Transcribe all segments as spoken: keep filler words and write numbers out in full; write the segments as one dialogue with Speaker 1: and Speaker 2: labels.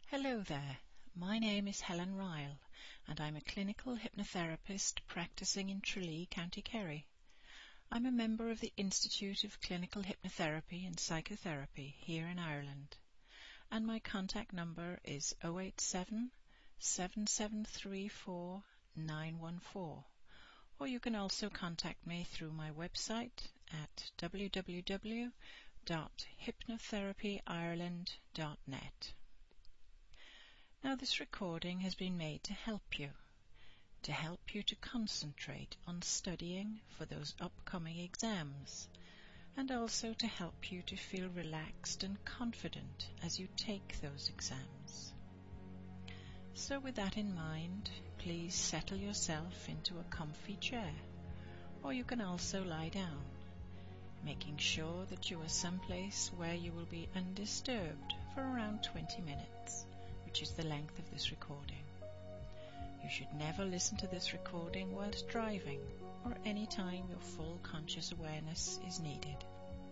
Speaker 1: Hello there, my name is Helen Ryle and I'm a clinical hypnotherapist practicing in Tralee, County Kerry. I'm a member of the Institute of Clinical Hypnotherapy and Psychotherapy here in Ireland, and my contact number is oh eight seven, seven seven three four, nine one four, or you can also contact me through my website at w w w dot hypnotherapy ireland dot net. Now this recording has been made to help you, to help you to concentrate on studying for those upcoming exams, and also to help you to feel relaxed and confident as you take those exams. So with that in mind, please settle yourself into a comfy chair, or you can also lie down, making sure that you are someplace where you will be undisturbed for around twenty minutes. Which is the length of this recording. You should never listen to this recording whilst driving or any time your full conscious awareness is needed.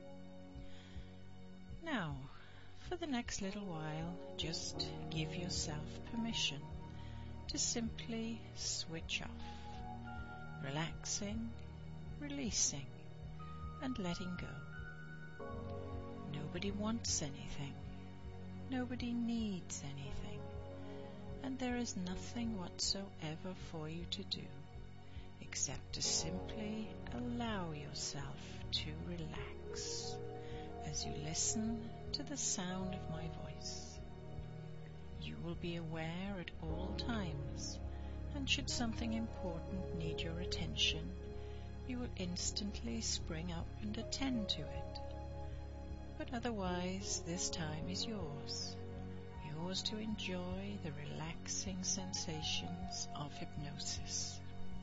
Speaker 1: Now, for the next little while, just give yourself permission to simply switch off, relaxing, releasing, and letting go. Nobody wants anything. Nobody needs anything, and there is nothing whatsoever for you to do except to simply allow yourself to relax as you listen to the sound of my voice. You will be aware at all times, and should something important need your attention, you will instantly spring up and attend to it. But otherwise, this time is yours, yours to enjoy the relaxing sensations of hypnosis.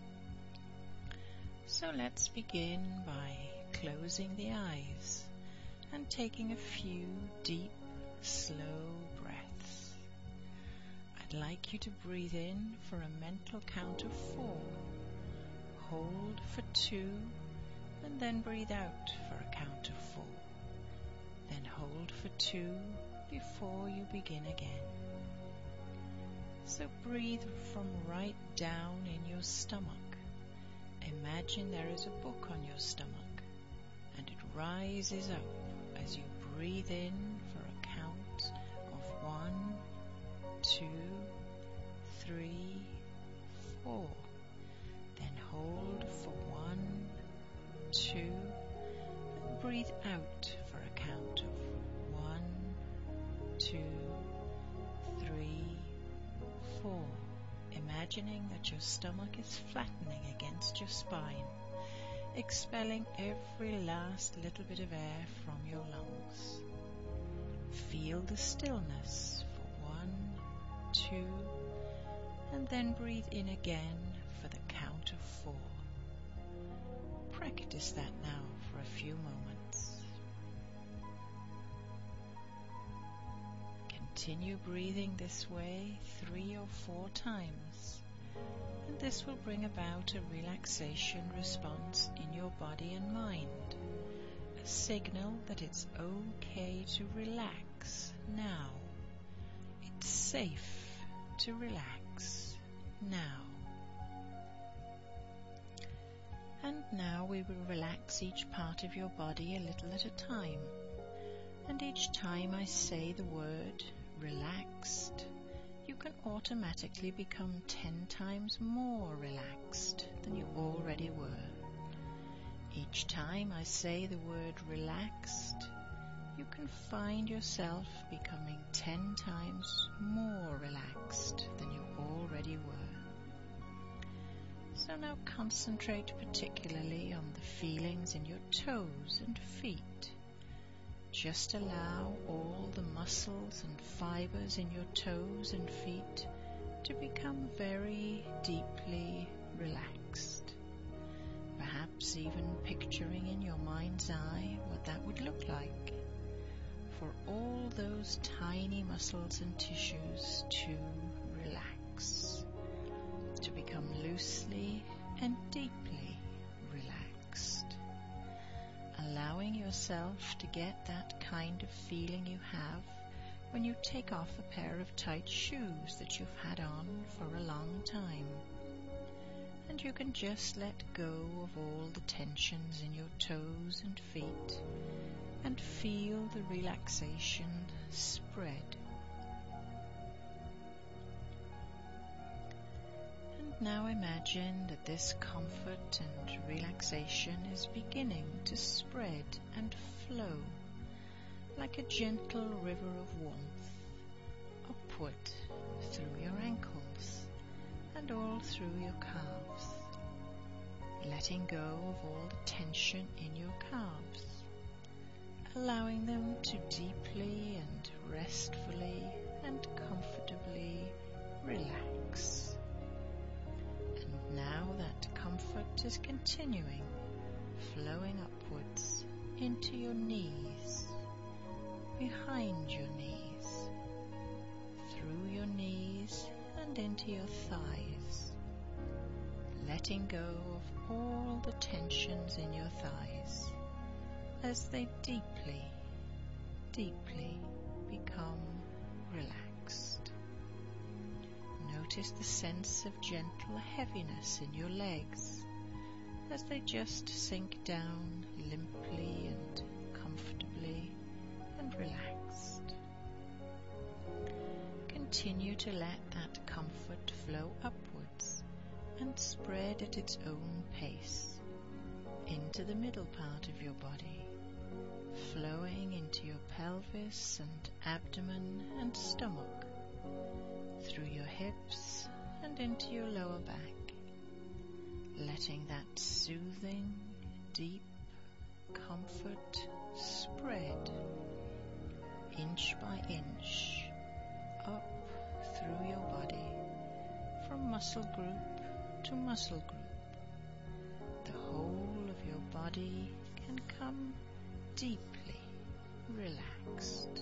Speaker 1: So let's begin by closing the eyes and taking a few deep, slow breaths. I'd like you to breathe in for a mental count of four, hold for two, and then breathe out for a count of four. Then hold for two before you begin again. So breathe from right down in your stomach. Imagine there is a book on your stomach, and it rises up as you breathe in for a count of one, two, three, four. Then hold for one, two, and breathe out for a count of one, two, three, four, imagining that your stomach is flattening against your spine, expelling every last little bit of air from your lungs. Feel the stillness for one, two, and then breathe in again for the count of four. Practice that now for a few moments. Continue breathing this way three or four times, and this will bring about a relaxation response in your body and mind, a signal that it's okay to relax now. It's safe to relax now. And now we will relax each part of your body a little at a time. And each time I say the word relaxed, you can automatically become ten times more relaxed than you already were. Each time I say the word relaxed, you can find yourself becoming ten times more relaxed than you already were. So now concentrate particularly on the feelings in your toes and feet. Just allow all the muscles and fibers in your toes and feet to become very deeply relaxed. Perhaps even picturing in your mind's eye what that would look like for all those tiny muscles and tissues to relax, to become loosely and deeply relaxed, allowing yourself to get that kind of feeling you have when you take off a pair of tight shoes that you've had on for a long time, and you can just let go of all the tensions in your toes and feet and feel the relaxation spread. And now imagine that this comfort and relaxation is beginning to spread and flow like a gentle river of warmth upward through your ankles and all through your calves, letting go of all the tension in your calves, allowing them to deeply and restfully and comfortably relax. And now that comfort is continuing, flowing upwards into your knees, behind your knees, through your knees and into your thighs, letting go of all the tensions in your thighs as they deeply, deeply become relaxed. Notice the sense of gentle heaviness in your legs as they just sink down limply and comfortably and relaxed. Continue to let that comfort flow upwards and spread at its own pace into the middle part of your body, flowing into your pelvis and abdomen and stomach, through your hips and into your lower back, letting that soothing, deep comfort spread inch by inch up through your body, from muscle group to muscle group. The whole of your body can come deeply relaxed.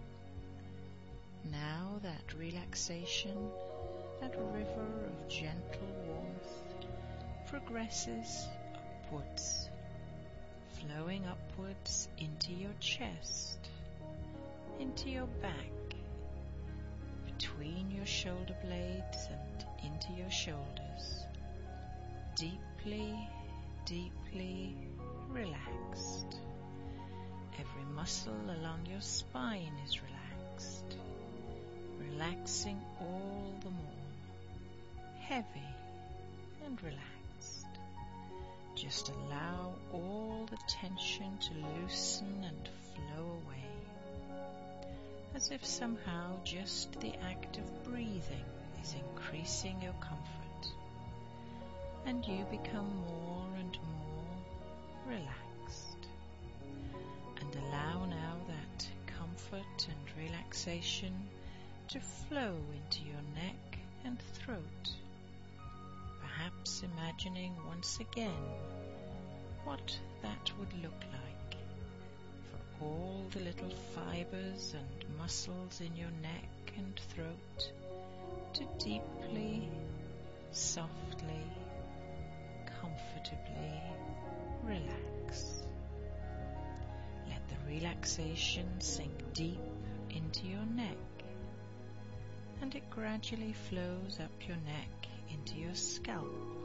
Speaker 1: Now that relaxation, that river of gentle warmth, progresses upwards, flowing upwards into your chest, into your back, between your shoulder blades and into your shoulders, deeply, deeply relaxed. Every muscle along your spine is relaxed, relaxing all the more, heavy and relaxed. Just allow all the tension to loosen and flow away, as if somehow just the act of breathing is increasing your comfort, and you become more and more relaxed. And allow now that comfort and relaxation to flow into your neck and throat, perhaps imagining once again what that would look like for all the little fibers and muscles in your neck and throat to deeply, softly, comfortably relax. Let the relaxation sink deep into your neck, and it gradually flows up your neck into your scalp,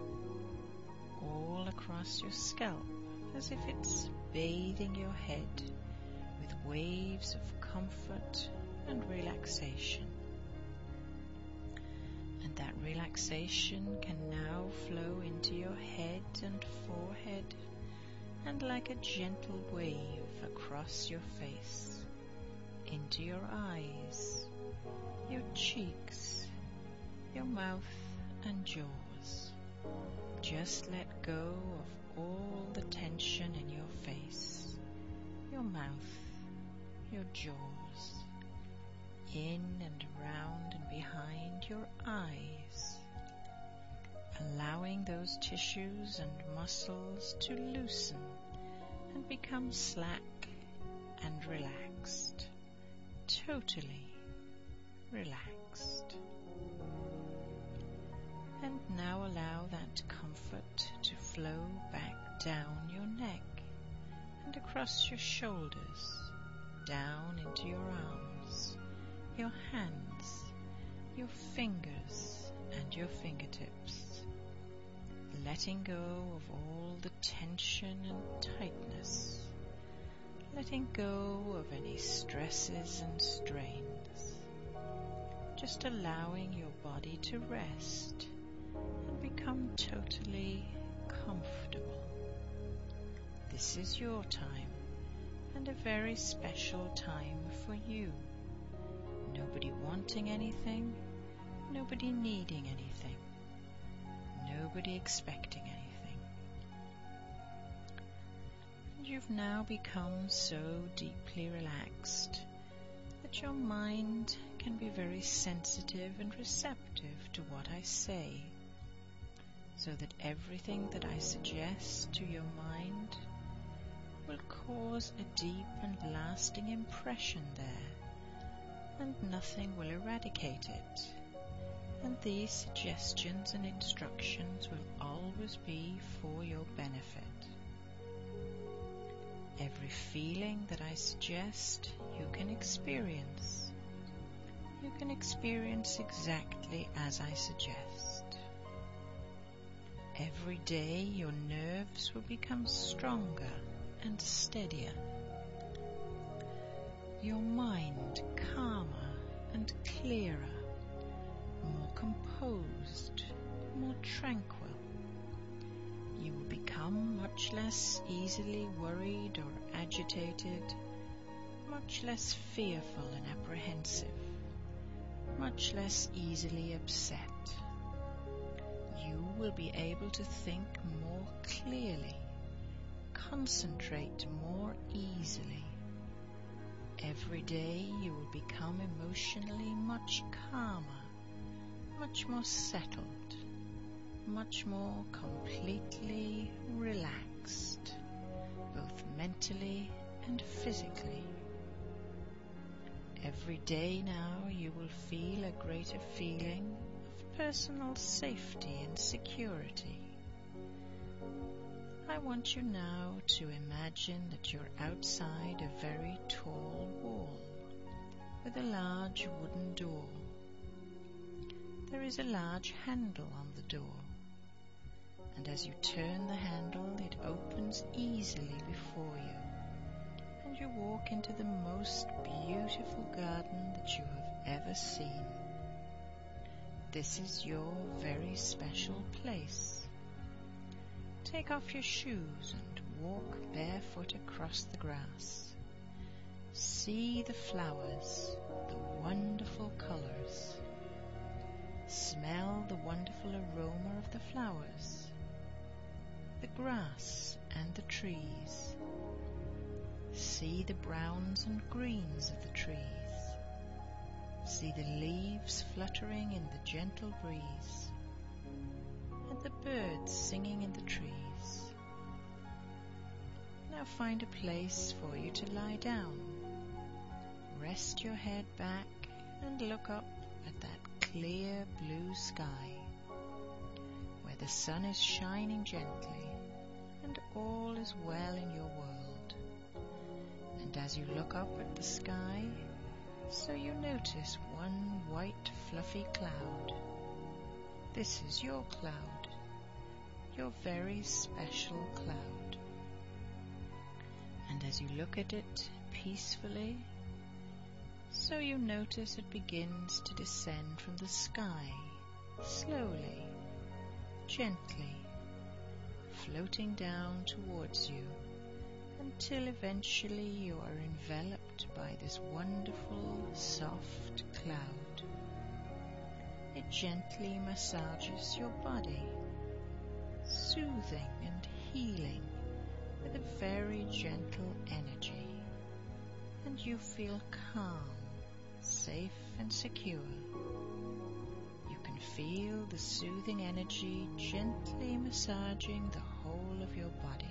Speaker 1: all across your scalp, as if it's bathing your head with waves of comfort and relaxation. And that relaxation can now flow into your head and forehead, and like a gentle wave across your face, into your eyes, your cheeks, your mouth and jaws. Just let go of all the tension in your face, your mouth, your jaws, in and around and behind your eyes, allowing those tissues and muscles to loosen and become slack and relaxed, totally relaxed. And now allow that comfort to flow back down your neck and across your shoulders, down into your arms, your hands, your fingers and your fingertips, letting go of all the tension and tightness, letting go of any stresses and strains, just allowing your body to rest and become totally comfortable. This is your time, and a very special time for you. Nobody wanting anything, nobody needing anything, nobody expecting anything. And you've now become so deeply relaxed that your mind can be very sensitive and receptive to what I say, so that everything that I suggest to your mind will cause a deep and lasting impression there, and nothing will eradicate it. And these suggestions and instructions will always be for your benefit. Every feeling that I suggest, you can experience. You can experience exactly as I suggest. Every day your nerves will become stronger and steadier. Your mind calmer and clearer, more composed, more tranquil. You will become much less easily worried or agitated, much less fearful and apprehensive, much less easily upset. You will be able to think more clearly, concentrate more easily. Every day you will become emotionally much calmer, much more settled, much more completely relaxed, both mentally and physically. Every day now you will feel a greater feeling of personal safety and security. I want you now to imagine that you're outside a very tall wall with a large wooden door. There is a large handle on the door, and as you turn the handle, it opens easily before you, and you walk into the most beautiful garden that you have ever seen. This is your very special place. Take off your shoes and walk barefoot across the grass. See the flowers, the wonderful colors. Smell the wonderful aroma of the flowers, the grass and the trees. See the browns and greens of the trees. See the leaves fluttering in the gentle breeze, and the birds singing in the trees. Now find a place for you to lie down. Rest your head back and look up at that clear blue sky, where the sun is shining gently and all is well in your world. And as you look up at the sky, so you notice one white fluffy cloud. This is your cloud, your very special cloud. And as you look at it peacefully, so you notice it begins to descend from the sky, slowly, gently, floating down towards you, until eventually you are enveloped by this wonderful, soft cloud. It gently massages your body, soothing and healing with a very gentle energy, and you feel calm, safe and secure. You can feel the soothing energy gently massaging the whole of your body.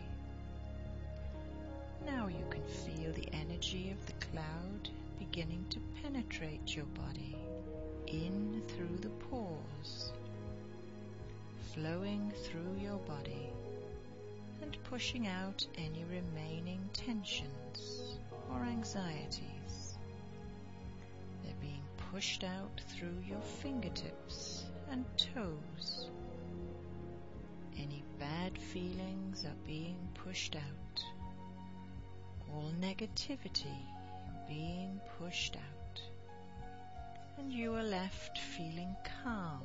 Speaker 1: Now you can feel the energy of the cloud beginning to penetrate your body, in through the pores, flowing through your body and pushing out any remaining tensions or anxieties. They're being pushed out through your fingertips and toes. Any bad feelings are being pushed out. All negativity being pushed out. And you are left feeling calm,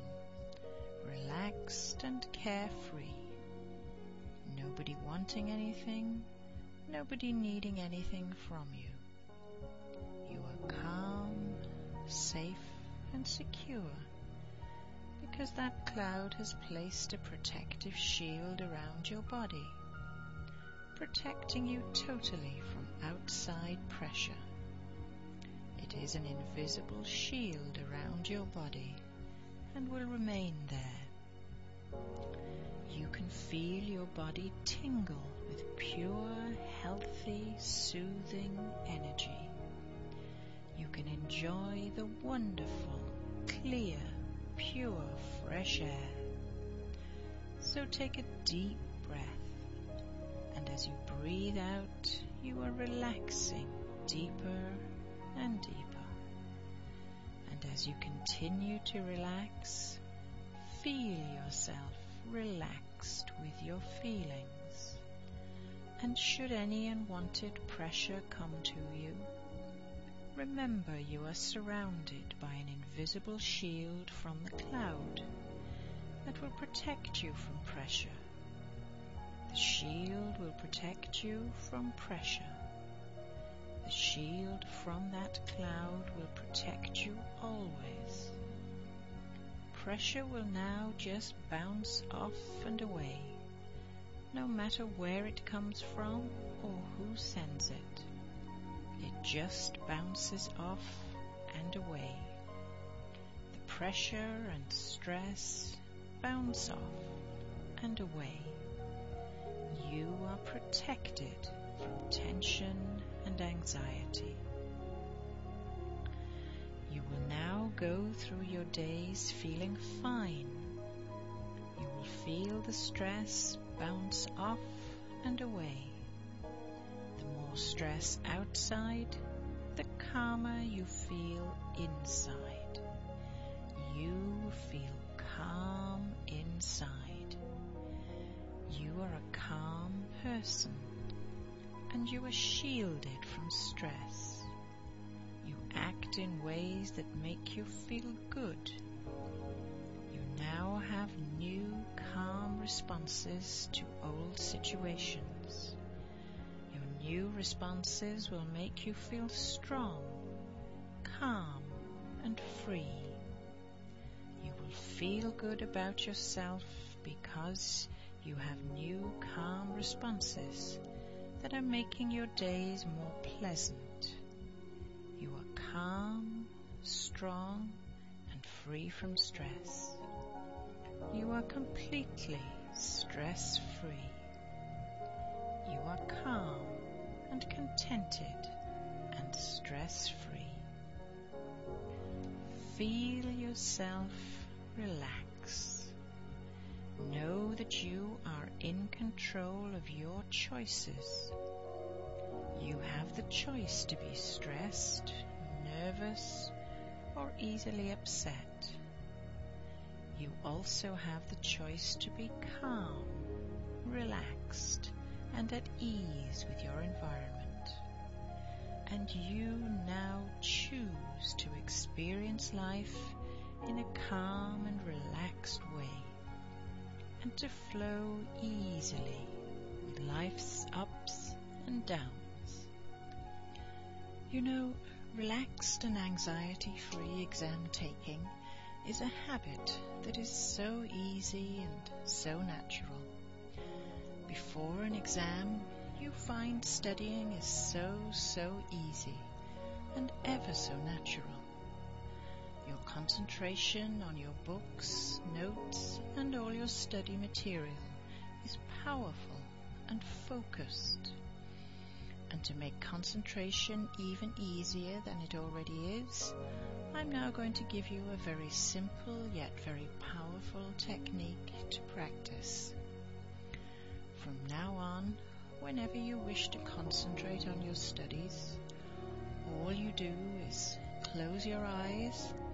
Speaker 1: relaxed and carefree. Nobody wanting anything, nobody needing anything from you. You are calm, safe and secure because that cloud has placed a protective shield around your body, protecting you totally from outside pressure. It is an invisible shield around your body and will remain there. You can feel your body tingle with pure, healthy, soothing energy. You can enjoy the wonderful, clear, pure, fresh air. So take a deep breath, and as you breathe out, you are relaxing deeper and deeper. And as you continue to relax, feel yourself relaxed with your feelings. And should any unwanted pressure come to you, remember you are surrounded by an invisible shield from the cloud that will protect you from pressure. The shield will protect you from pressure. The shield from that cloud will protect you always. Pressure will now just bounce off and away, no matter where it comes from or who sends it. It just bounces off and away. The pressure and stress bounce off and away. You are protected from tension and anxiety. You will now go through your days feeling fine. You will feel the stress bounce off and away. The more stress outside, the calmer you feel inside. You feel calm inside. You are a calm person, and you are shielded from stress. You act in ways that make you feel good. You now have new calm responses to old situations. Your new responses will make you feel strong, calm and free. You will feel good about yourself because you have new calm responses that are making your days more pleasant. You are calm, strong and free from stress. You are completely stress-free. You are calm and contented and stress-free. Feel yourself relax. Know that you are in control of your choices. You have the choice to be stressed, nervous, or easily upset. You also have the choice to be calm, relaxed, and at ease with your environment. And you now choose to experience life in a calm and relaxed way, and to flow easily with life's ups and downs. You know, relaxed and anxiety-free exam taking is a habit that is so easy and so natural. Before an exam, you find studying is so, so easy and ever so natural. Your concentration on your books, notes, and all your study material is powerful and focused. And to make concentration even easier than it already is, I'm now going to give you a very simple yet very powerful technique to practice. From now on, whenever you wish to concentrate on your studies, all you do is close your eyes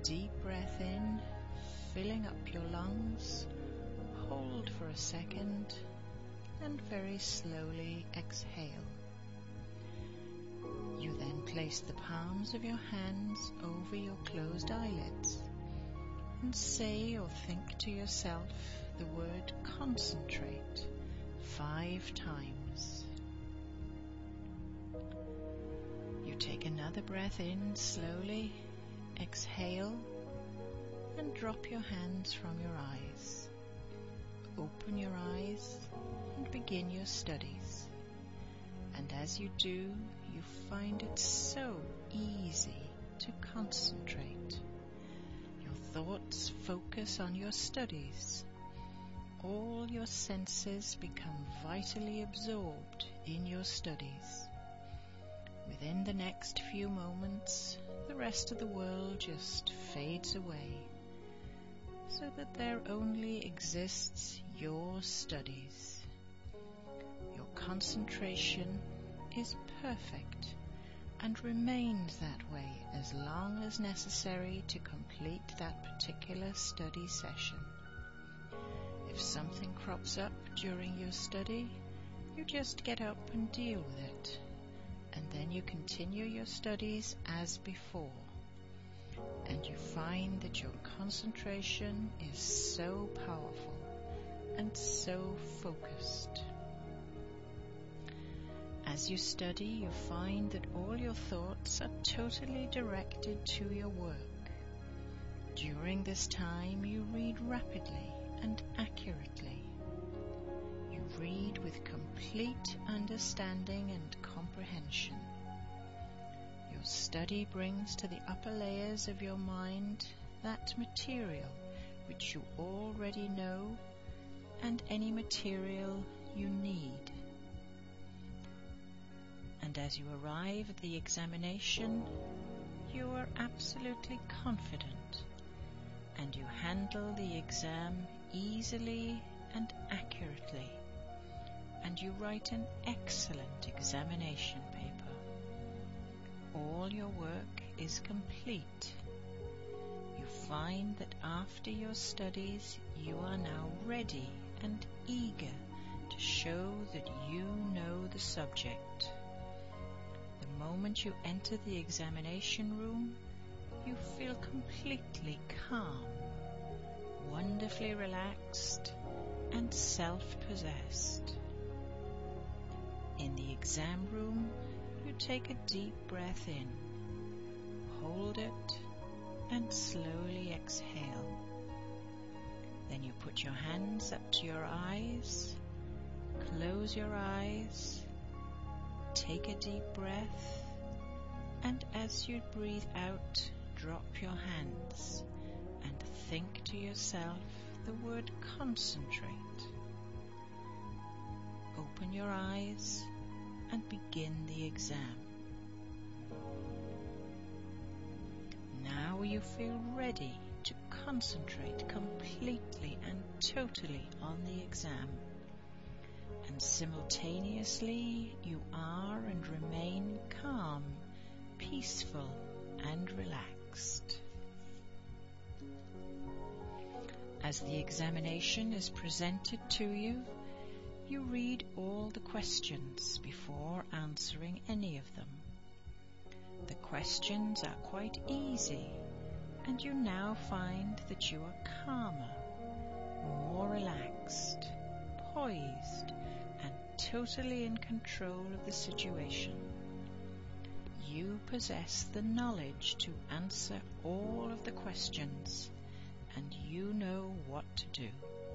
Speaker 1: deep breath in, filling up your lungs. Hold for a second and very slowly exhale. You then place the palms of your hands over your closed eyelids and say or think to yourself the word concentrate five times. You take another breath in slowly, exhale, and drop your hands from your eyes. Open your eyes and begin your studies. And as you do, you find it so easy to concentrate. Your thoughts focus on your studies. All your senses become vitally absorbed in your studies. Within the next few moments, the rest of the world just fades away, so that there only exists your studies. Your concentration is perfect and remains that way as long as necessary to complete that particular study session. If something crops up during your study, you just get up and deal with it, and then you continue your studies as before. And you find that your concentration is so powerful and so focused. As you study, you find that all your thoughts are totally directed to your work. During this time, you read rapidly and accurately. You read with complete understanding and comprehension. Your study brings to the upper layers of your mind that material which you already know and any material you need. And as you arrive at the examination, you are absolutely confident, and you handle the exam easily and accurately, and you write an excellent examination paper. All your work is complete. You find that after your studies, you are now ready and eager to show that you know the subject. The moment you enter the examination room, you feel completely calm, wonderfully relaxed, and self-possessed. In the exam room, you take a deep breath in, hold it, and slowly exhale. Then you put your hands up to your eyes, close your eyes, take a deep breath, and as you breathe out, drop your hands and think to yourself the word concentrate. Open your eyes and begin the exam. Now you feel ready to concentrate completely and totally on the exam. And simultaneously you are and remain calm, peaceful, and relaxed. As the examination is presented to you, you read all the questions before answering any of them. The questions are quite easy, and you now find that you are calmer, more relaxed, poised, and totally in control of the situation. You possess the knowledge to answer all of the questions, and you know what to do.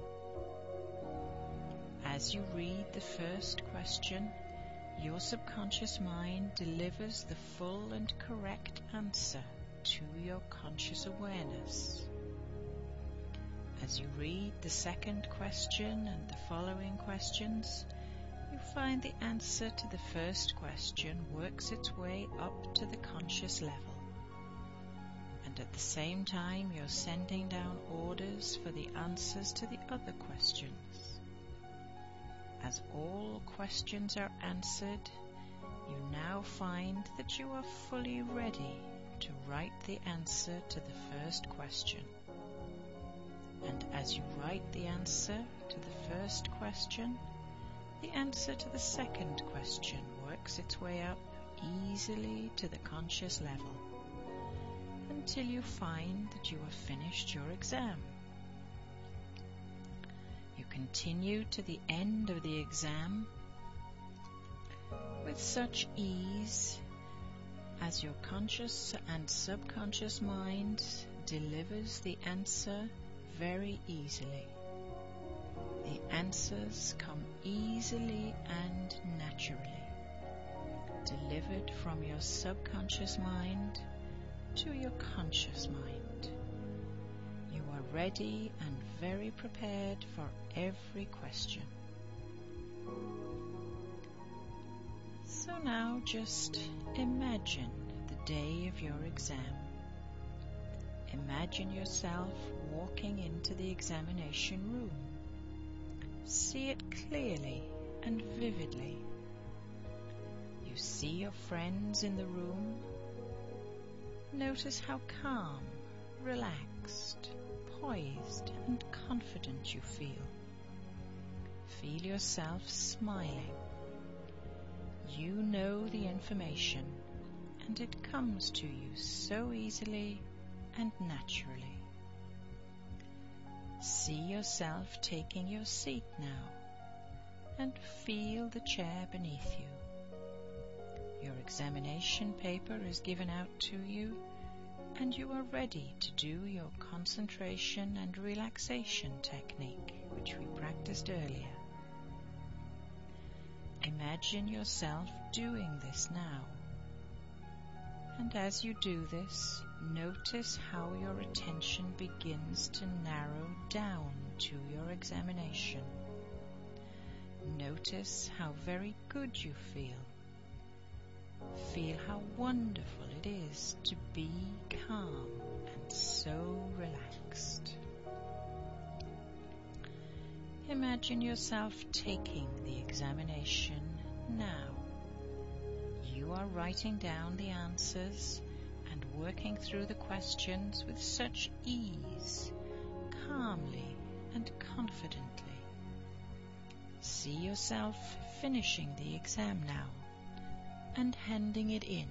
Speaker 1: As you read the first question, your subconscious mind delivers the full and correct answer to your conscious awareness. As you read the second question and the following questions, you find the answer to the first question works its way up to the conscious level. And at the same time, you're sending down orders for the answers to the other questions. As all questions are answered, you now find that you are fully ready to write the answer to the first question. And as you write the answer to the first question, the answer to the second question works its way up easily to the conscious level until you find that you have finished your exam. You continue to the end of the exam with such ease as your conscious and subconscious mind delivers the answer very easily. The answers come easily and naturally, delivered from your subconscious mind to your conscious mind. You are ready and very prepared for every question. So now just imagine the day of your exam. Imagine yourself walking into the examination room. See it clearly and vividly. You see your friends in the room. Notice how calm, relaxed, poised and confident you feel. Feel yourself smiling. You know the information and it comes to you so easily and naturally. See yourself taking your seat now and feel the chair beneath you. Your examination paper is given out to you and you are ready to do your concentration and relaxation technique, which we practiced earlier. Imagine yourself doing this now. And as you do this, notice how your attention begins to narrow down to your examination. Notice how very good you feel. Feel how wonderful it is to be calm and so relaxed. Imagine yourself taking the examination now. You are writing down the answers and working through the questions with such ease, calmly and confidently. See yourself finishing the exam now and handing it in.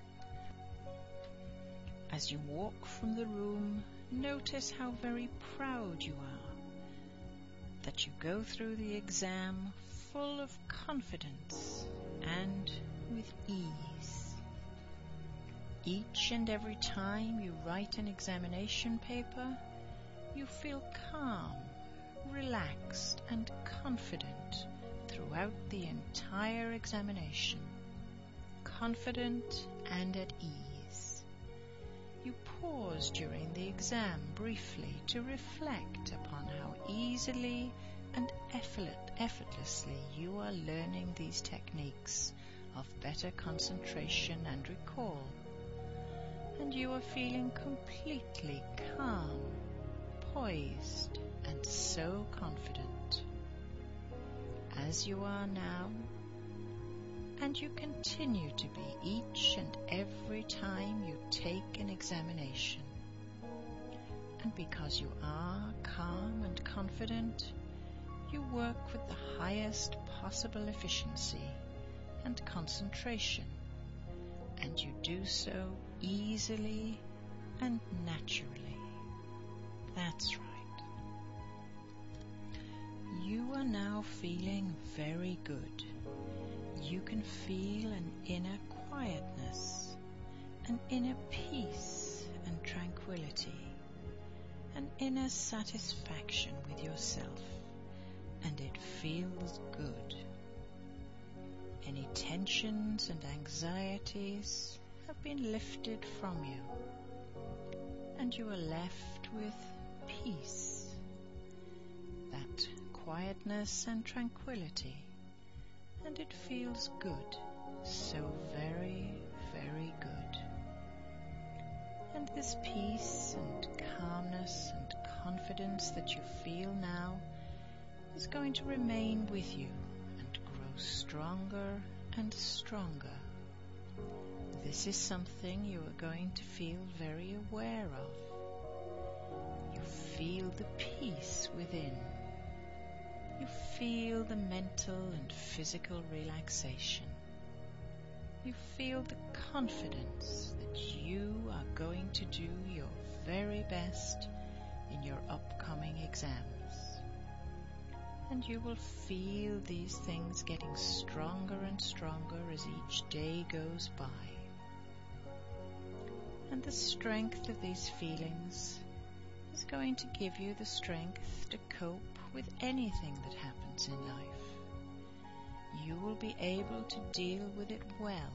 Speaker 1: As you walk from the room, notice how very proud you are that you go through the exam full of confidence and with ease. Each and every time you write an examination paper, you feel calm, relaxed and confident throughout the entire examination. Confident and at ease. You pause during the exam briefly to reflect upon how easily and effort- effortlessly you are learning these techniques of better concentration and recall, and you are feeling completely calm, poised, and so confident. As you are now, and you continue to be each and every time you take an examination. And because you are calm and confident, you work with the highest possible efficiency and concentration, and you do so easily and naturally. That's right. You are now feeling very good. You can feel an inner quietness, an inner peace and tranquility, an inner satisfaction with yourself, and it feels good. Any tensions and anxieties have been lifted from you, and you are left with peace, that quietness and tranquility. And it feels good, so very, very good. And this peace and calmness and confidence that you feel now is going to remain with you and grow stronger and stronger. This is something you are going to feel very aware of. You feel the peace within. You feel the mental and physical relaxation. You feel the confidence that you are going to do your very best in your upcoming exams. And you will feel these things getting stronger and stronger as each day goes by. And the strength of these feelings is going to give you the strength to cope with anything that happens in life. You will be able to deal with it well,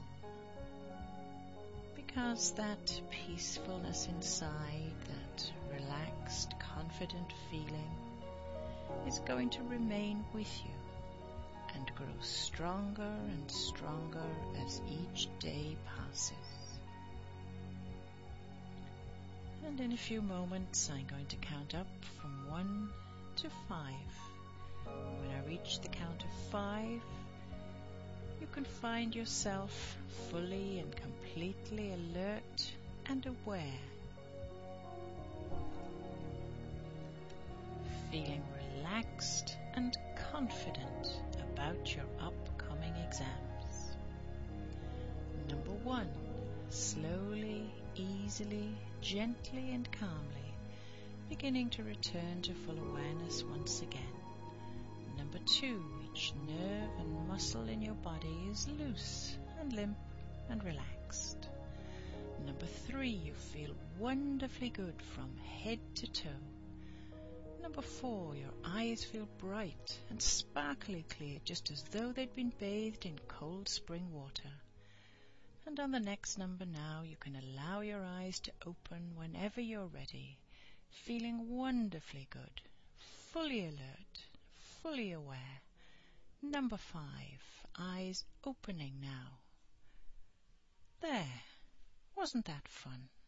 Speaker 1: because that peacefulness inside, that relaxed, confident feeling is going to remain with you and grow stronger and stronger as each day passes. And in a few moments I'm going to count up from one to five. When I reach the count of five, you can find yourself fully and completely alert and aware, feeling relaxed and confident about your upcoming exams. Number one, slowly, easily, gently and calmly, beginning to return to full awareness once again. Number two, each nerve and muscle in your body is loose and limp and relaxed. Number three, you feel wonderfully good from head to toe. Number four, your eyes feel bright and sparkly clear, just as though they'd been bathed in cold spring water. And on the next number now, you can allow your eyes to open whenever you're ready, feeling wonderfully good, fully alert, fully aware. Number five, eyes opening now. There, wasn't that fun?